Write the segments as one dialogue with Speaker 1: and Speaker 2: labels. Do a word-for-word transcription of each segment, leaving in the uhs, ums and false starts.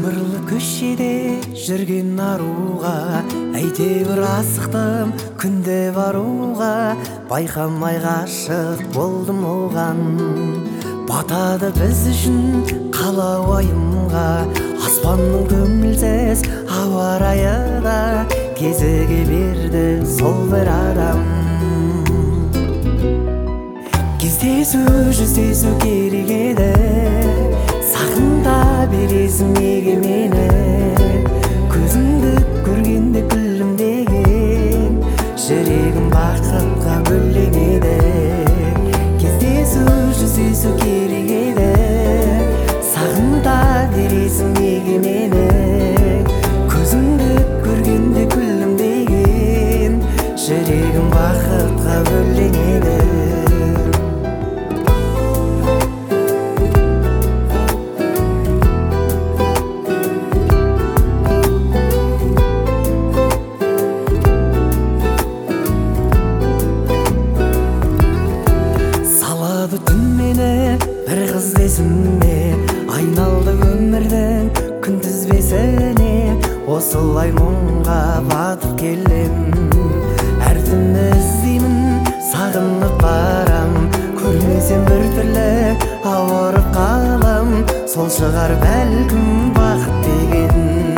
Speaker 1: Қыңырлы көшеде жүрген аруға әйтеуір асықтым күнде баруға. Байқамай ғашық болдым оған. Батады біз үшін қала уайымға. Аспанның көңілсіз ауа райы да кезіге берді сол бір адам. Кездесу жүздесу керек еді, сағында бересің неге мені? Көзіңді көргенде күлімдеген жүрегім бақытқа бөленеді. Кездесу жүздесу керек еді, сағында бересің неге мені? Көзіңді көргенде күлімдеген жүрегім бақытқа бөленеді. Түн мені бір қыз есіме, айналды өмірдің күнтізбесіне. Осылай мұңға батып келем, әр түн іздеймін, сағынып барам. Көрмесем бір түрлі ауырып қалам, сол шығар бәлкім бақыт деген.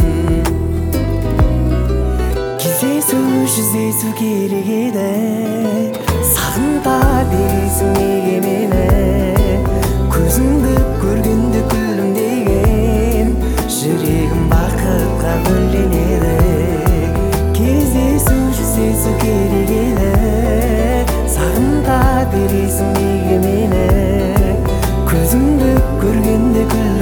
Speaker 1: Кездесу жүздесу керек еді, сағында бересің неге мені? Көзіңді көргенде күлімдеген жүрегім бақытқа бөленеді. Кездесу жүздесу керек еді, сағында бересің неге мені? Көзіңді көргенде күлімдеген